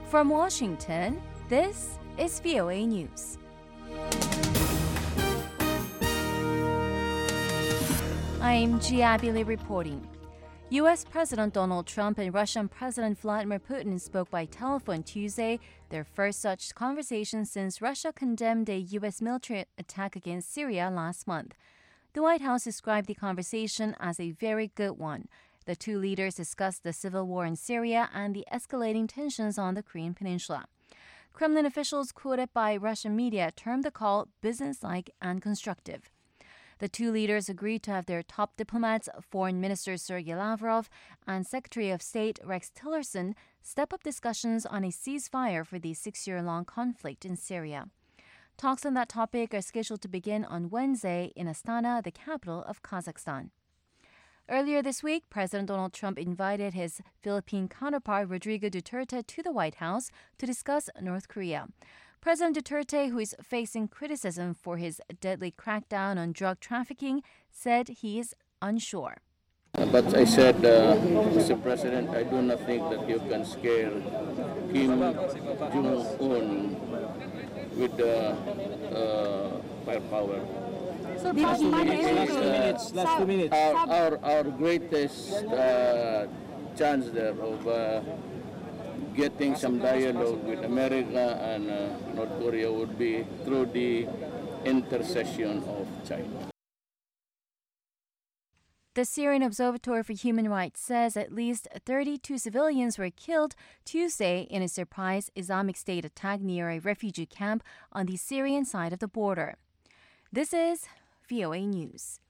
From Washington, this is VOA News. I'm Gia Abile reporting. U.S. President Donald Trump and Russian President Vladimir Putin spoke by telephone Tuesday, their first such conversation since Russia condemned a U.S. military attack against Syria last month. The White House described the conversation as a very good one. The two leaders discussed the civil war in Syria and the escalating tensions on the Korean Peninsula. Kremlin officials quoted by Russian media termed the call businesslike and constructive. The two leaders agreed to have their top diplomats, Foreign Minister Sergei Lavrov and Secretary of State Rex Tillerson, step up discussions on a ceasefire for the 6-year-long conflict in Syria. Talks on that topic are scheduled to begin on Wednesday in Astana, the capital of Kazakhstan. Earlier this week, President Donald Trump invited his Philippine counterpart Rodrigo Duterte to the White House to discuss North Korea. President Duterte, who is facing criticism for his deadly crackdown on drug trafficking, said he is unsure. But I said, Mr. President, I do not think that you can scare Kim Jong-un with firepower. So last 2 minutes. Our greatest chance there of getting some dialogue with America and North Korea would be through the intercession of China. The Syrian Observatory for Human Rights says at least 32 civilians were killed Tuesday in a surprise Islamic State attack near a refugee camp on the Syrian side of the border. This is VOA News.